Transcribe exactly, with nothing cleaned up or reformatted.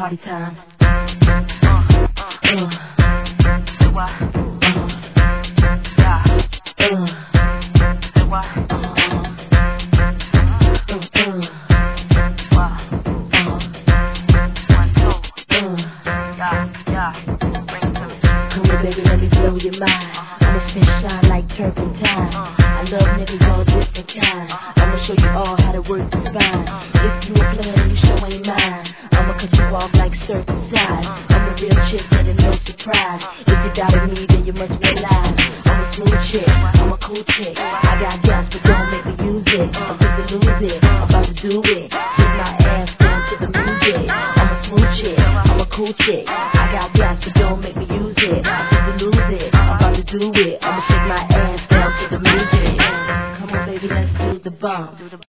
party time. Uh, uh, say what? Uh, yeah. Uh, say what? Uh, uh, uh, what? Uh, one, two. Uh, yeah, yeah. Bring it to me. Come here, baby, let me blow your mind. I'ma spin shine like turpentine. I love niggas all different kind. I'ma show you all how to work the spine. If you a player, you show ain't mine. I'ma cut you off like circumcised. I'm a real chick, and it's no surprise. If you doubted me, then you must realize I'm a smooth chick, I'm a cool chick. I got gas, but don't make me use it. I'm quick to lose it, I'm about to do it. Take my ass down to the music. I'm a smooth chick, I'm a cool chick. I got gas, but don't make me use it. I'm quick to lose it, I'm about to do it. I'ma shake my ass down to the music. Come on, baby, let's do the bump.